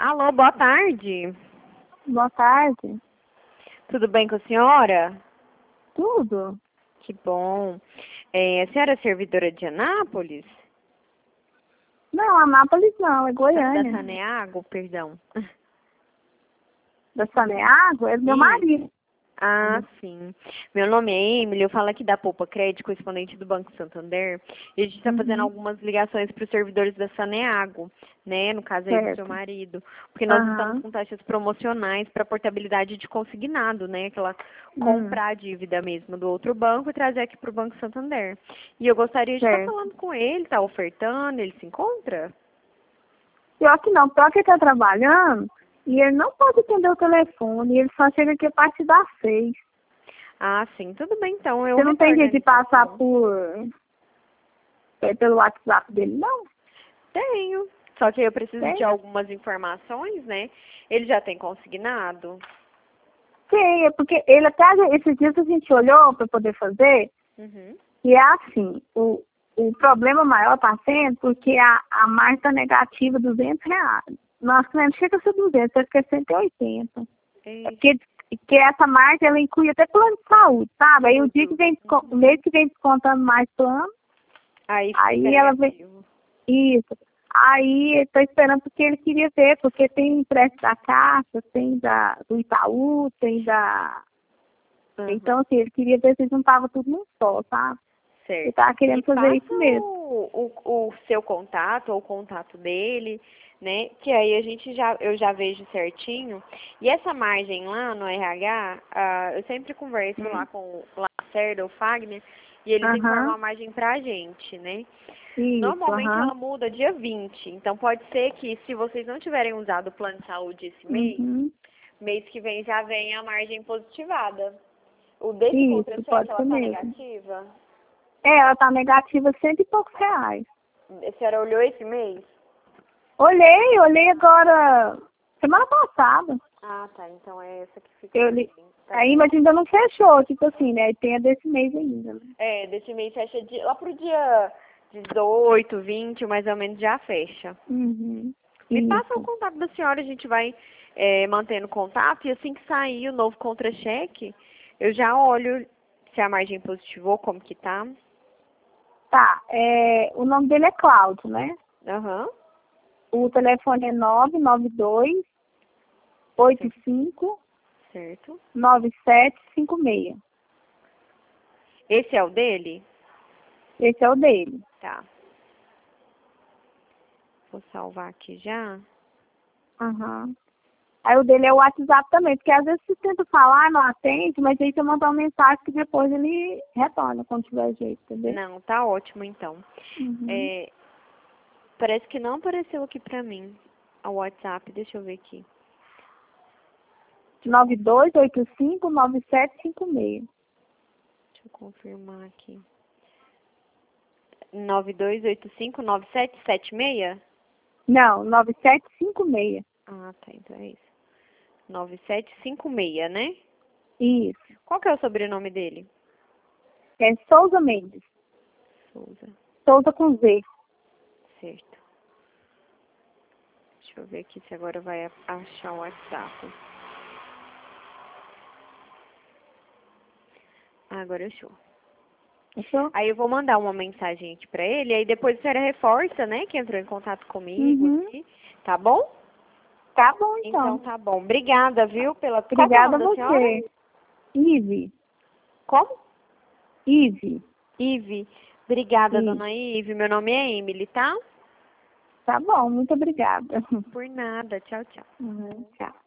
Alô, boa tarde. Boa tarde. Tudo bem com a senhora? Tudo? Que bom. A senhora é servidora de Anápolis? Não, Anápolis não, é Da Goiânia. Saneago, perdão. Da Saneago é do meu marido. Ah, sim. Meu nome é Emily, eu falo aqui da Poupa Crédito, correspondente do Banco Santander. E a gente está fazendo algumas ligações para os servidores da Saneago, né? No caso aí do seu Certo. marido. Porque nós estamos Aham. com taxas promocionais para portabilidade de consignado, né? Aquela comprar a dívida mesmo do outro banco e trazer aqui para o Banco Santander. E eu gostaria de estar Certo. falando com ele, tá ofertando, ele se encontra? Pior que não, pior que ele tá trabalhando e ele não pode atender o telefone, ele só chega aqui a partir das 6. Ah, sim, tudo bem então. Eu Você não tem retorno a jeito de passar ligação. pelo WhatsApp dele, não? Tenho. Só que eu preciso de Tem? algumas informações, né? Ele já tem consignado? Tem, é porque ele até esses dias a gente olhou para poder fazer. Uhum. E é assim, o problema maior está sendo porque a margem está negativa R$ 200. Nós clientes chega a ser 200, acho que é 180. É Ei, porque essa margem, ela inclui até plano de saúde, sabe? Aí o dia que vem, o mês que vem descontando mais plano, aí fica aí ela vem, negativo. isso. Aí eu tô esperando porque ele queria ver, porque tem empréstimo da Caixa, tem do Itaú, tem da... Uhum. Então, assim, ele queria ver se juntava tudo num só, sabe? Ele Certo. tava Me querendo fazer passa isso mesmo. o seu contato ou o contato dele, né? Que aí eu já vejo certinho. E essa margem lá no RH, eu sempre converso lá com o Lacerda ou Fagner e eles informam Aham, a margem pra gente, né? isso, Normalmente aham. ela muda dia 20, então pode ser que se vocês não tiverem usado o plano de saúde esse mês, Uhum. mês que vem já vem a margem positivada. O desse Isso, contra-cheque, pode ela ser tá mesmo. negativa? É, ela tá negativa R$ 100 e poucos. A senhora olhou esse mês? Olhei agora, semana passada. Ah, tá. Então é essa que fica Eu li, pendente. Tá aí, bom. mas ainda não fechou, tipo assim, né? Tem a desse mês ainda, né? Desse mês fecha lá pro dia 18, 20, mais ou menos já fecha. Uhum. Me passa o Isso. contato da senhora, a gente vai mantendo contato e assim que sair o novo contra-cheque, eu já olho se a margem positivou, como que tá. Tá, o nome dele é Cláudio, né? Aham. O telefone é 992 85 Certo. 9756. Esse é o dele? Esse é o dele. Tá. Vou salvar aqui já. Aham. Aí o dele é o WhatsApp também, porque às vezes você tenta falar, não atende, mas aí você manda uma mensagem que depois ele retorna quando tiver jeito, entendeu? Não, tá ótimo então. Uhum. É, parece que não apareceu aqui pra mim o WhatsApp, deixa eu ver aqui. 92859756. Deixa eu confirmar aqui. 92859776? Não, 9756. Ah, tá, então é isso. 9756, né? Isso. Qual que é o sobrenome dele? É Souza Mendes. Souza, Souza com Z. certo. Deixa eu ver aqui se agora vai achar o WhatsApp. Ah, agora achou. Achou? Aí eu vou mandar uma mensagem aqui pra ele, aí depois a senhora reforça, né, que entrou em contato comigo Uhum. aqui, tá bom? Tá bom, Então então. tá bom. Obrigada, viu, pela... Qual que é o Obrigada nome a da senhora? você. Ive. Como? Ive. Ive. Obrigada, Isso. dona Ive. Meu nome é Emily, tá? Tá bom, muito obrigada. Por nada. Tchau, tchau. Uhum. Tchau.